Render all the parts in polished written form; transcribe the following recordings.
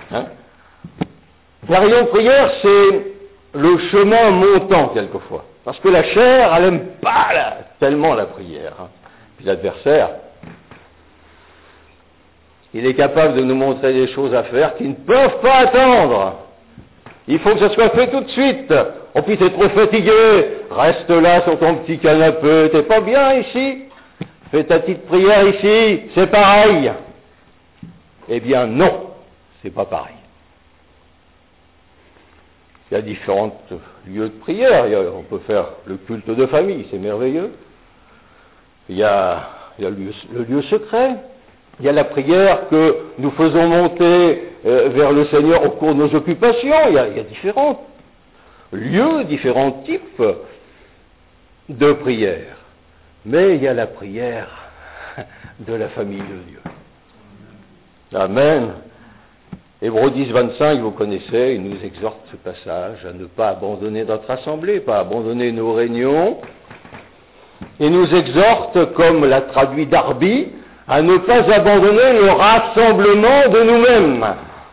Hein? La réunion de prière, c'est le chemin montant, quelquefois. Parce que la chair, elle n'aime pas tellement la prière. Hein. Puis l'adversaire, il est capable de nous montrer des choses à faire qui ne peuvent pas attendre. Il faut que ça soit fait tout de suite. Oh, puis t'es trop fatigué, reste là sur ton petit canapé, t'es pas bien ici? Fais ta petite prière ici, c'est pareil. Eh bien non, c'est pas pareil. Il y a différents lieux de prière. On peut faire le culte de famille, c'est merveilleux. Il y a le lieu secret. Il y a la prière que nous faisons monter vers le Seigneur au cours de nos occupations. Il y a différents lieux, différents types de prière. Mais il y a la prière de la famille de Dieu. Amen. Hébreux 10, 25, vous connaissez, il nous exhorte ce passage à ne pas abandonner notre assemblée, pas abandonner nos réunions. Il nous exhorte, comme l'a traduit Darby, à ne pas abandonner le rassemblement de nous-mêmes.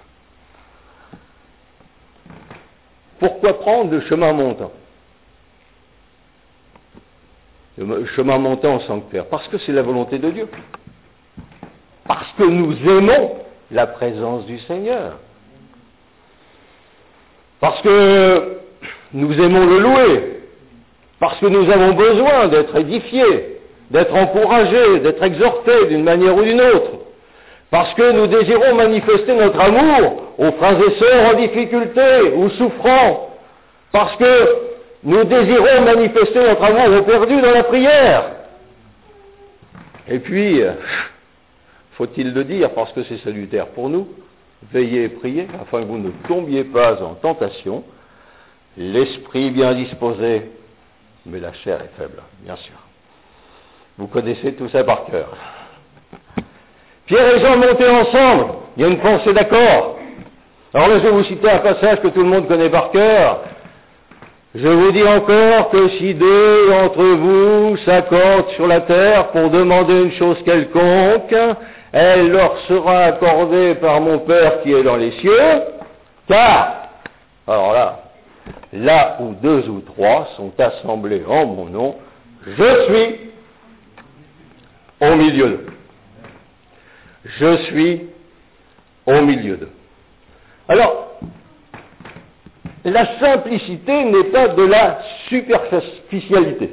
Pourquoi prendre le chemin montant? Le chemin montant en sanctuaire. Parce que c'est la volonté de Dieu. Parce que nous aimons la présence du Seigneur. Parce que nous aimons le louer. Parce que nous avons besoin d'être édifiés, d'être encouragés, d'être exhortés d'une manière ou d'une autre. Parce que nous désirons manifester notre amour aux frères et sœurs en difficulté ou souffrant. Parce que nous désirons manifester notre amour aux perdus dans la prière. Et puis, faut-il le dire, parce que c'est salutaire pour nous, veillez et priez, afin que vous ne tombiez pas en tentation, l'esprit bien disposé, mais la chair est faible, bien sûr. Vous connaissez tout ça par cœur. Pierre et Jean montaient ensemble, il y a une pensée d'accord. Alors là, je vais vous citer un passage que tout le monde connaît par cœur. Je vous dis encore que si deux d'entre vous s'accordent sur la terre pour demander une chose quelconque, elle leur sera accordée par mon Père qui est dans les cieux, car, alors là où deux ou trois sont assemblés en mon nom, je suis au milieu d'eux. Je suis au milieu d'eux. Alors, la simplicité n'est pas de la superficialité.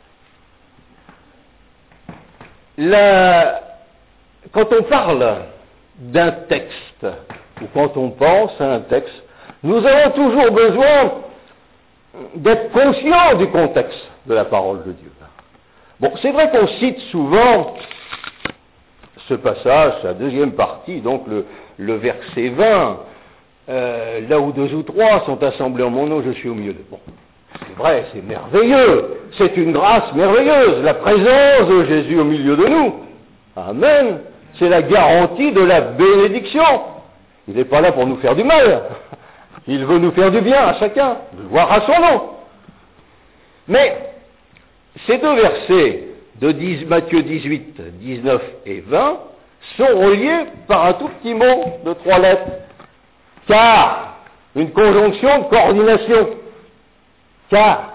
Quand on parle d'un texte, ou quand on pense à un texte, nous avons toujours besoin d'être conscients du contexte de la parole de Dieu. Bon, c'est vrai qu'on cite souvent ce passage, la deuxième partie, donc le verset 20, là où deux ou trois sont assemblés en mon nom, je suis au milieu d'eux. Bon, c'est vrai, c'est merveilleux, c'est une grâce merveilleuse, la présence de Jésus au milieu de nous. Amen. C'est la garantie de la bénédiction. Il n'est pas là pour nous faire du mal. Il veut nous faire du bien à chacun, de voir à son nom. Mais ces deux versets de Matthieu 18, 19 et 20 sont reliés par un tout petit mot de 3 lettres. Car, une conjonction de coordination. Car,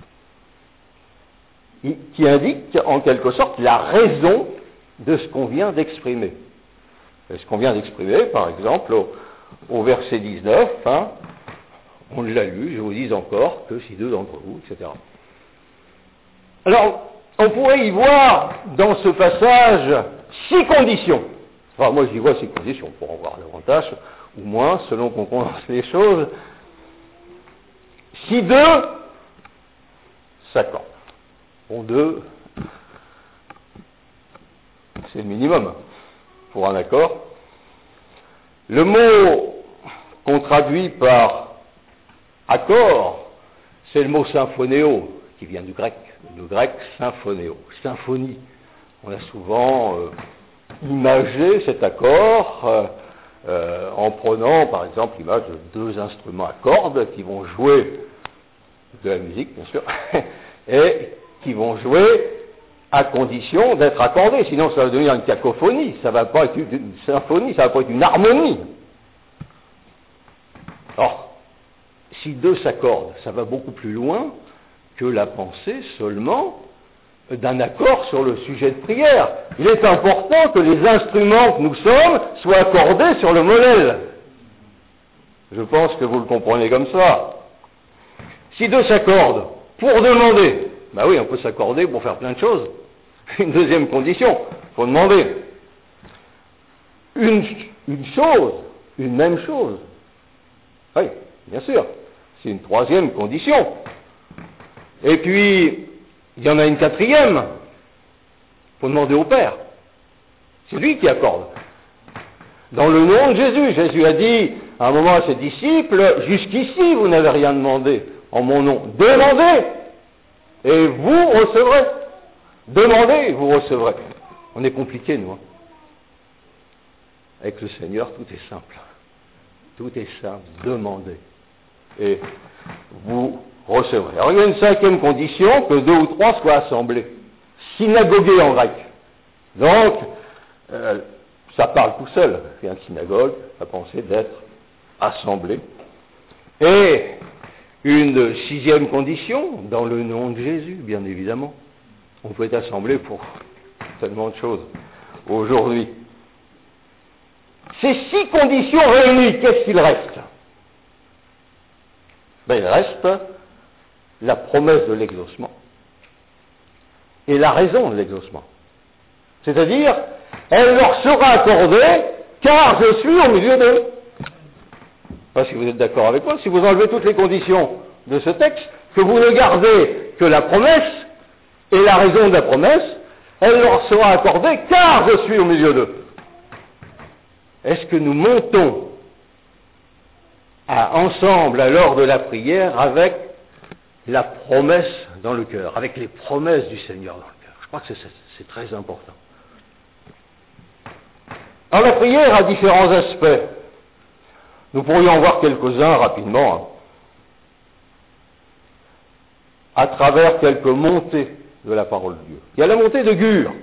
qui indique en quelque sorte la raison de ce qu'on vient d'exprimer. Et ce qu'on vient d'exprimer, par exemple, au verset 19, hein, on l'a lu, je vous dis encore que si deux d'entre vous, etc. Alors, on pourrait y voir dans ce passage 6 conditions. Enfin, moi j'y vois 6 conditions, pour en voir davantage, ou moins, selon qu'on condense les choses. Si deux s'accordent. Bon, deux, c'est le minimum pour un accord. Le mot qu'on traduit par accord, c'est le mot symphonéo, qui vient du grec symphonéo, symphonie. On a souvent imagé cet accord en prenant, par exemple, l'image de deux instruments à cordes qui vont jouer de la musique, bien sûr, et qui vont jouer à condition d'être accordés, sinon ça va devenir une cacophonie, ça ne va pas être une symphonie, ça ne va pas être une harmonie. Alors, si deux s'accordent, ça va beaucoup plus loin que la pensée seulement d'un accord sur le sujet de prière. Il est important que les instruments que nous sommes soient accordés sur le modèle. Je pense que vous le comprenez comme ça. Si deux s'accordent pour demander, ben oui, on peut s'accorder pour faire plein de choses. Une deuxième condition, il faut demander. Une chose, une même chose. Oui, bien sûr, c'est une troisième condition. Et puis, il y en a une quatrième. Il faut demander au Père. C'est lui qui accorde. Dans le nom de Jésus, Jésus a dit à un moment à ses disciples, jusqu'ici vous n'avez rien demandé en mon nom. Demandez et vous recevrez. Demandez et vous recevrez. On est compliqué, nous. Avec le Seigneur, tout est simple. Tout est simple. Demandez et vous recevrez. Alors il y a une cinquième condition, que deux ou trois soient assemblés. Synagogués en grec. Donc, ça parle tout seul. Il y a une synagogue, la pensée d'être assemblé. Et une sixième condition, dans le nom de Jésus, bien évidemment. On peut être assemblé pour tellement de choses aujourd'hui. Ces 6 conditions réunies, qu'est-ce qu'il reste? Ben, il reste la promesse de l'exaucement et la raison de l'exaucement. C'est-à-dire, elle leur sera accordée car je suis au milieu d'eux. Pas si vous êtes d'accord avec moi, si vous enlevez toutes les conditions de ce texte, que vous ne gardez que la promesse et la raison de la promesse, elle leur sera accordée car je suis au milieu d'eux. Est-ce que nous montons ensemble à l'heure de la prière avec la promesse dans le cœur, avec les promesses du Seigneur dans le cœur? Je crois que c'est très important. Alors la prière a différents aspects. Nous pourrions en voir quelques-uns rapidement, à travers quelques montées de la parole de Dieu. Il y a la montée de Gur,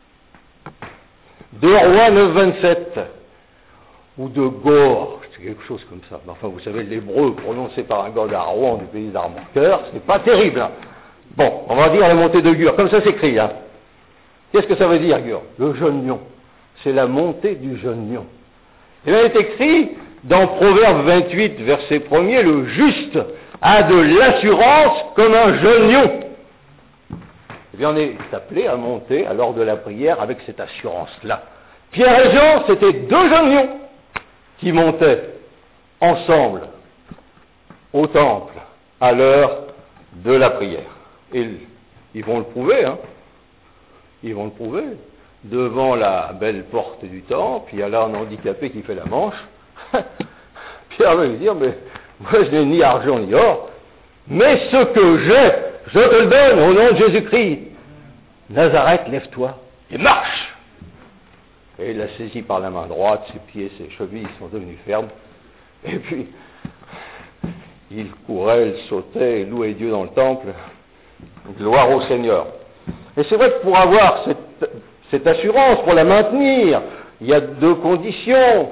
2 Rois 9, 27, ou de Gor, c'est quelque chose comme ça. Mais enfin, vous savez, l'hébreu prononcé par un gars d'Arouan du pays d'Armoncoeur, c'est pas terrible. Hein. Bon, on va dire la montée de Gur, comme ça s'écrit. Hein. Qu'est-ce que ça veut dire, Gur? Le jeune lion. C'est la montée du jeune lion. Il est écrit dans Proverbe 28, verset 1er, le juste a de l'assurance comme un jeune lion. Eh bien, on est appelé à monter à l'heure de la prière avec cette assurance-là. Pierre et Jean, c'était 2 jeunes lions qui montaient ensemble au temple à l'heure de la prière. Et ils vont le prouver, hein. Ils vont le prouver. Devant la belle porte du temple, il y a là un handicapé qui fait la manche. Pierre va lui dire, mais moi je n'ai ni argent ni or, mais ce que j'ai, je te le donne au nom de Jésus-Christ. Nazareth, lève-toi et marche. Et il l'a saisi par la main droite, ses pieds, ses chevilles sont devenus fermes. Et puis, il courait, il sautait, il louait Dieu dans le temple. Gloire au Seigneur. Et c'est vrai que pour avoir cette assurance, pour la maintenir, il y a 2 conditions.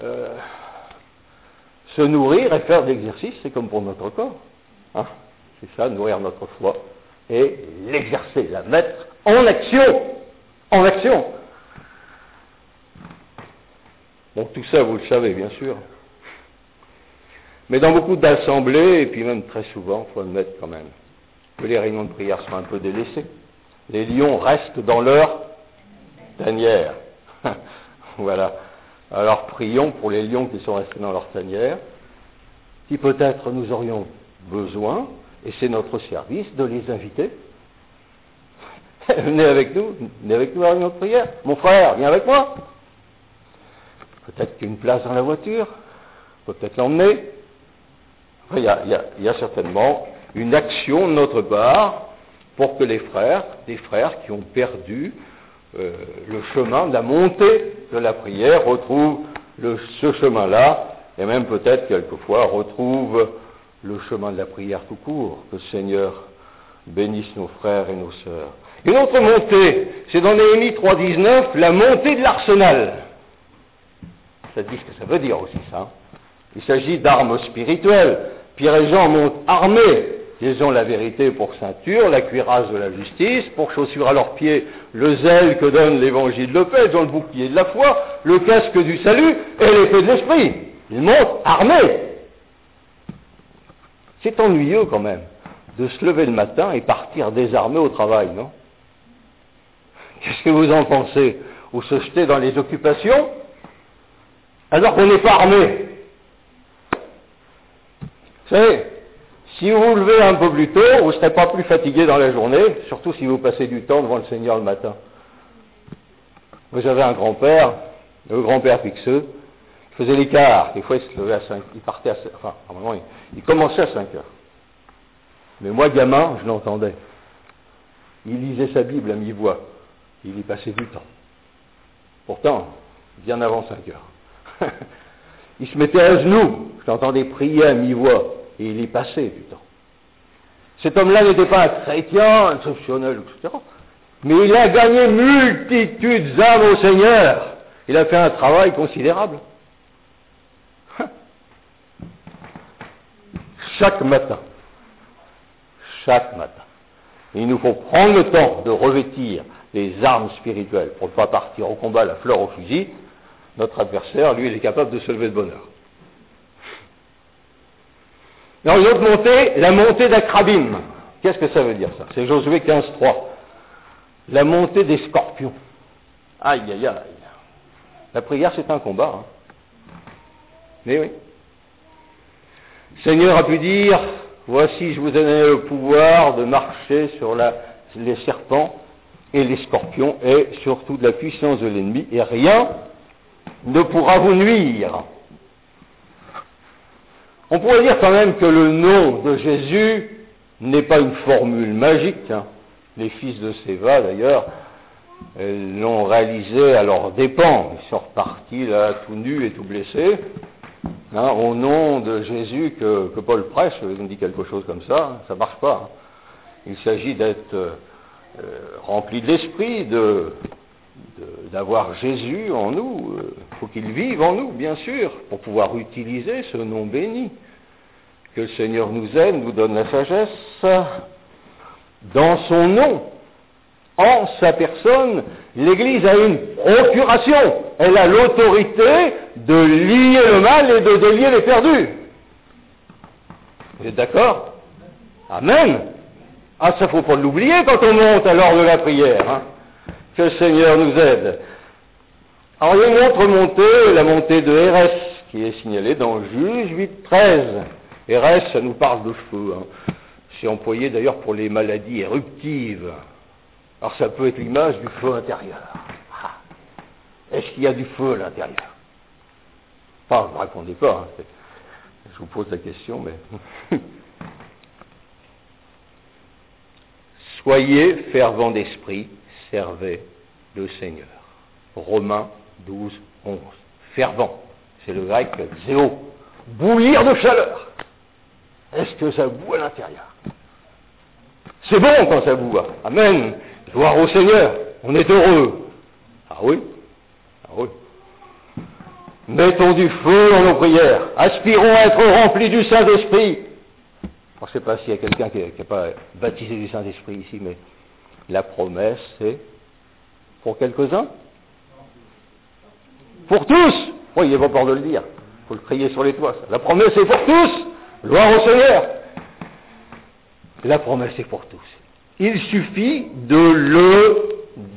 Se nourrir et faire de l'exercice, c'est comme pour notre corps. Hein, c'est ça, nourrir notre foi et l'exercer, la mettre en action. En action. Bon, tout ça, vous le savez, bien sûr. Mais dans beaucoup d'assemblées, et puis même très souvent, il faut admettre quand même, que les réunions de prière sont un peu délaissées. Les lions restent dans leur tanière. Voilà. Alors prions pour les lions qui sont restés dans leur tanière, qui peut-être nous aurions besoin, et c'est notre service, de les inviter. Venez avec nous à la réunion de prière. Mon frère, viens avec moi. Peut-être qu'il y a une place dans la voiture, peut-être l'emmener. Enfin, il y a certainement une action de notre part pour que les frères, des frères qui ont perdu le chemin de la montée de la prière, retrouvent ce chemin-là, et même peut-être quelquefois retrouvent le chemin de la prière tout court. Que le Seigneur bénisse nos frères et nos sœurs. Une autre montée, c'est dans Néhémie 3,19, la montée de l'arsenal. Ça dit ce que ça veut dire aussi, ça. Il s'agit d'armes spirituelles. Pierre et Jean montent armés. Ils ont la vérité pour ceinture, la cuirasse de la justice, pour chaussure à leurs pieds, le zèle que donne l'évangile de paix, ils ont le bouclier de la foi, le casque du salut et l'épée de l'esprit. Ils montent armés. C'est ennuyeux quand même de se lever le matin et partir désarmé au travail, non? Qu'est-ce que vous en pensez? Ou se jeter dans les occupations alors qu'on n'est pas armé? Vous savez, si vous vous levez un peu plus tôt, vous ne serez pas plus fatigué dans la journée, surtout si vous passez du temps devant le Seigneur le matin. Vous avez un grand-père, le grand-père Pixeux, il faisait l'écart. Des fois, il se levait à 5, il partait à 5, enfin, à un moment, il commençait à 5 heures. Mais moi, gamin, je l'entendais. Il lisait sa Bible à mi-voix. Il y passait du temps. Pourtant, bien avant 5 heures. Il se mettait à genoux. Je l'entendais prier à mi-voix. Et il y passait du temps. Cet homme-là n'était pas un chrétien exceptionnel, etc. Mais il a gagné multitudes d'âmes au Seigneur. Il a fait un travail considérable. Chaque matin, il nous faut prendre le temps de revêtir les armes spirituelles pour ne pas partir au combat à la fleur au fusil. Notre adversaire, lui, il est capable de se lever de bonne heure. Dans une autre montée, la montée d'Akrabim. Qu'est-ce que ça veut dire ça? C'est Josué 15.3. La montée des scorpions. Aïe, aïe, aïe. La prière, c'est un combat. Hein. Mais oui. Le Seigneur a pu dire, voici, je vous ai donné le pouvoir de marcher sur les serpents et les scorpions et surtout de la puissance de l'ennemi, et rien ne pourra vous nuire. On pourrait dire quand même que le nom de Jésus n'est pas une formule magique. Hein. Les fils de Séva, d'ailleurs, l'ont réalisé à leurs dépens. Ils sont repartis là, tout nus et tout blessés. Hein, au nom de Jésus que Paul prêche, il me dit quelque chose comme ça, hein, ça ne marche pas. Hein. Il s'agit d'être rempli de l'esprit, d'avoir Jésus en nous. Il faut qu'il vive en nous, bien sûr, pour pouvoir utiliser ce nom béni. Que le Seigneur nous aide, nous donne la sagesse. Dans son nom, en sa personne, l'Église a une procuration. Elle a l'autorité de lier le mal et de délier les perdus. Vous êtes d'accord? Amen. Ah, ça ne faut pas l'oublier quand on monte à l'heure de la prière. Hein. Que le Seigneur nous aide. Alors il y a une autre montée, la montée de Hérès, qui est signalée dans Juge 8.13. Hérès, ça nous parle de feu. Hein. C'est employé d'ailleurs pour les maladies éruptives. Alors ça peut être l'image du feu intérieur. Ah. Est-ce qu'il y a du feu à l'intérieur? Enfin, ne répondez pas. Hein. Je vous pose la question, mais... Soyez fervents d'esprit, servez le Seigneur. Romains 12, 11. Fervent, c'est le grec zéo. Bouillir de chaleur. Est-ce que ça boue à l'intérieur? C'est bon quand ça boue. Amen. Gloire au Seigneur. On est heureux. Ah oui? Ah oui. Mettons du feu dans nos prières. Aspirons à être remplis du Saint-Esprit. Je ne sais pas s'il y a quelqu'un qui n'a pas baptisé du Saint-Esprit ici, mais la promesse, c'est pour quelques-uns? Pour tous! Oui, il n'est pas peur de le dire. Il faut le crier sur les toits. Ça. La promesse est pour tous! Gloire au Seigneur! La promesse est pour tous. Il suffit de le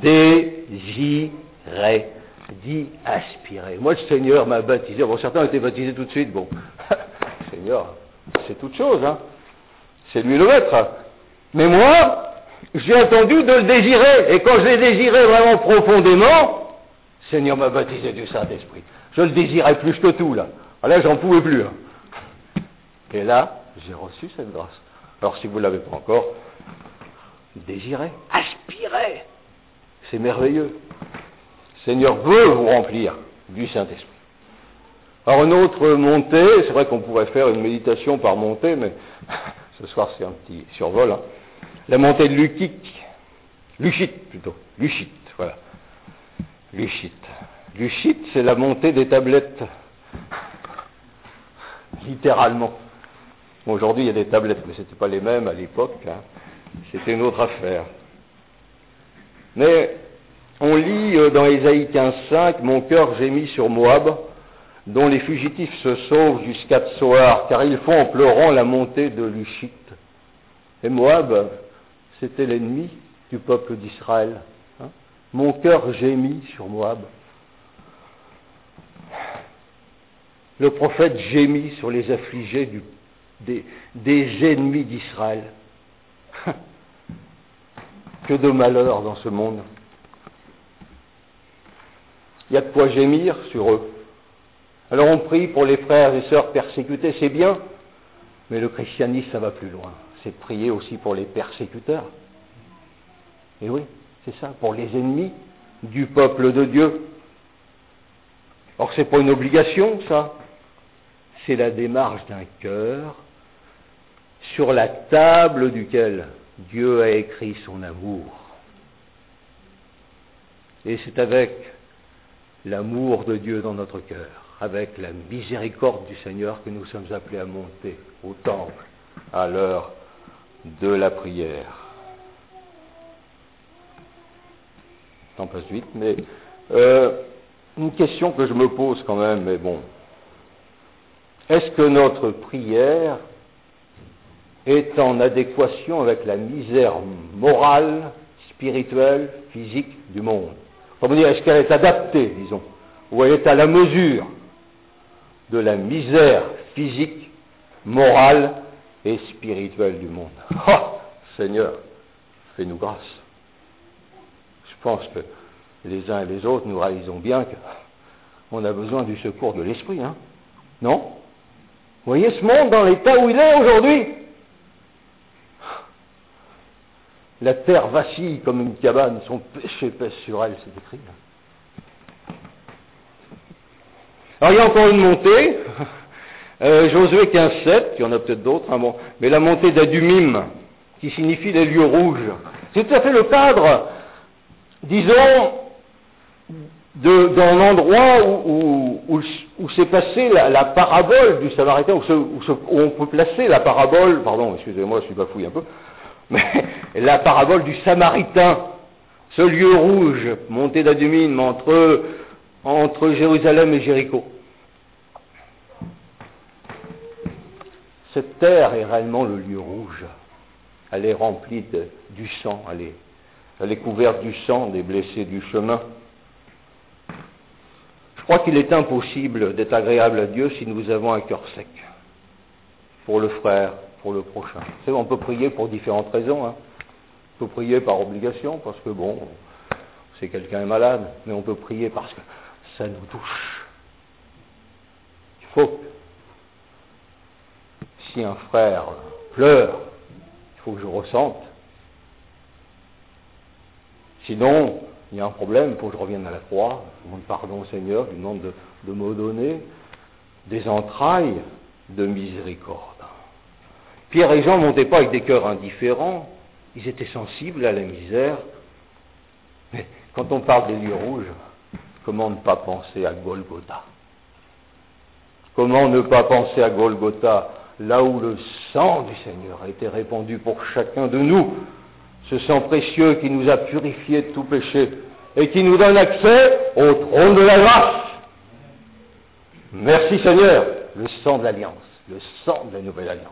désirer, d'y aspirer. Moi, le Seigneur m'a baptisé. Bon, certains ont été baptisés tout de suite. Bon, le Seigneur, c'est toute chose, hein. C'est lui le maître. Mais moi, j'ai attendu de le désirer. Et quand je l'ai désiré vraiment profondément, le Seigneur m'a baptisé du Saint-Esprit. Je le désirais plus que tout, là. Alors là, j'en pouvais plus. Hein. Et là, j'ai reçu cette grâce. Alors, si vous ne l'avez pas encore, désirez, aspirez. C'est merveilleux. Le Seigneur veut vous remplir du Saint-Esprit. Alors, une autre montée, c'est vrai qu'on pourrait faire une méditation par montée, mais ce soir, c'est un petit survol. Hein. La montée de Luchite, voilà. Luchite, c'est la montée des tablettes. littéralement. Bon, aujourd'hui, il y a des tablettes, mais ce n'étaient pas les mêmes à l'époque. Hein. C'était une autre affaire. Mais on lit dans Ésaïe 15,5 « Mon cœur gémit sur Moab, dont les fugitifs se sauvent jusqu'à Tsoar, car ils font en pleurant la montée de Lushit. » Et Moab, c'était l'ennemi du peuple d'Israël. Hein. Mon cœur gémit sur Moab. Le prophète gémit sur les affligés des ennemis d'Israël. Que de malheur dans ce monde. Il y a de quoi gémir sur eux. Alors on prie pour les frères et sœurs persécutés, c'est bien, mais le christianisme, ça va plus loin. C'est de prier aussi pour les persécuteurs. Et oui, c'est ça, pour les ennemis du peuple de Dieu. Or, c'est pas une obligation, ça. C'est la démarche d'un cœur sur la table duquel Dieu a écrit son amour. Et c'est avec l'amour de Dieu dans notre cœur, avec la miséricorde du Seigneur que nous sommes appelés à monter au temple à l'heure de la prière. Le temps passe vite, mais une question que je me pose quand même, mais bon. Est-ce que notre prière est en adéquation avec la misère morale, spirituelle, physique du monde? Comment dire, est-ce qu'elle est adaptée, disons, ou elle est à la mesure de la misère physique, morale et spirituelle du monde? Oh, Seigneur, fais-nous grâce. Je pense que les uns et les autres, nous réalisons bien qu'on a besoin du secours de l'Esprit, hein? Non? Vous voyez ce monde dans l'état où il est aujourd'hui? La terre vacille comme une cabane, son péché pèse sur elle, c'est écrit. Alors il y a encore une montée, Josué 15,7, il y en a peut-être d'autres, hein, bon, mais la montée d'Adumim, qui signifie les lieux rouges. C'est tout à fait le cadre, disons, d'un endroit où s'est passée la parabole du Samaritain, où on peut placer la parabole, pardon, excusez-moi, je suis bafouille un peu, mais la parabole du Samaritain, ce lieu rouge, montée d'Adumim, entre Jérusalem et Jéricho. Cette terre est réellement le lieu rouge. Elle est remplie du sang, elle est couverte du sang des blessés du chemin. Je crois qu'il est impossible d'être agréable à Dieu si nous avons un cœur sec pour le frère, pour le prochain. C'est, on peut prier pour différentes raisons. Hein. On peut prier par obligation, parce que bon, c'est quelqu'un est malade, mais on peut prier parce que ça nous touche. Il faut que, si un frère pleure, il faut que je ressente. Sinon, il y a un problème, il faut que je revienne à la croix, je demande pardon au Seigneur, je lui demande de me donner des entrailles de miséricorde. Pierre et Jean ne montaient pas avec des cœurs indifférents, ils étaient sensibles à la misère. Mais quand on parle des lieux rouges, comment ne pas penser à Golgotha? Comment ne pas penser à Golgotha, là où le sang du Seigneur a été répandu pour chacun de nous, ce sang précieux qui nous a purifiés de tout péché et qui nous donne accès au trône de la grâce. Merci Seigneur, le sang de l'alliance, le sang de la nouvelle alliance.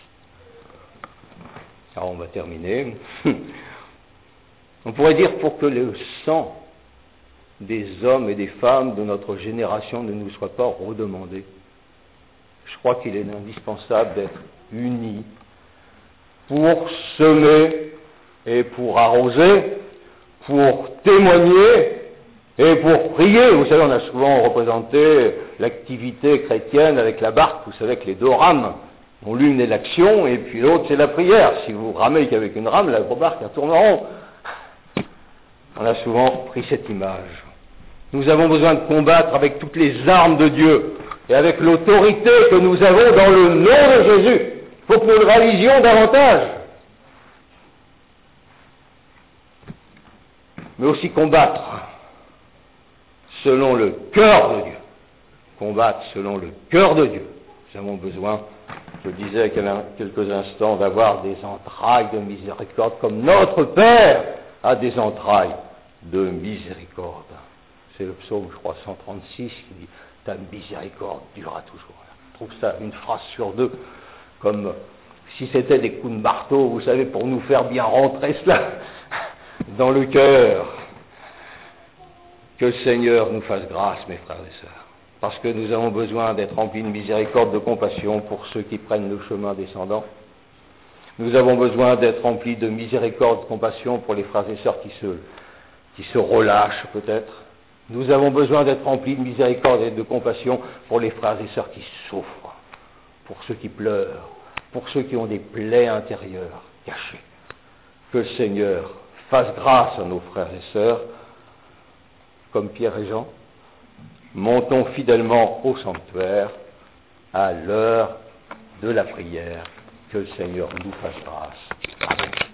Alors on va terminer. On pourrait dire pour que le sang des hommes et des femmes de notre génération ne nous soit pas redemandé, je crois qu'il est indispensable d'être unis pour semer et pour arroser, pour témoigner et pour prier. Vous savez, on a souvent représenté l'activité chrétienne avec la barque, vous savez, avec les deux rames. Dont l'une est l'action et puis l'autre c'est la prière. Si vous ramez qu'avec une rame, la barque elle tourne en rond. On a souvent pris cette image. Nous avons besoin de combattre avec toutes les armes de Dieu et avec l'autorité que nous avons dans le nom de Jésus. Il faut que nous le réalisions davantage. Mais aussi combattre selon le cœur de Dieu. Combattre selon le cœur de Dieu. Nous avons besoin, je le disais il y a quelques instants, d'avoir des entrailles de miséricorde, comme notre Père a des entrailles de miséricorde. C'est le psaume, je crois, 136 qui dit « Ta miséricorde durera toujours ». Je trouve ça une phrase sur deux, comme si c'était des coups de marteau, vous savez, pour nous faire bien rentrer cela dans le cœur. Que le Seigneur nous fasse grâce, mes frères et sœurs, parce que nous avons besoin d'être remplis de miséricorde, de compassion pour ceux qui prennent le chemin descendant. Nous avons besoin d'être remplis de miséricorde, de compassion pour les frères et sœurs qui se relâchent peut-être. Nous avons besoin d'être remplis de miséricorde et de compassion pour les frères et sœurs qui souffrent, pour ceux qui pleurent, pour ceux qui ont des plaies intérieures cachées. Que le Seigneur fasse grâce à nos frères et sœurs, comme Pierre et Jean. Montons fidèlement au sanctuaire à l'heure de la prière. Que le Seigneur nous fasse grâce. Amen.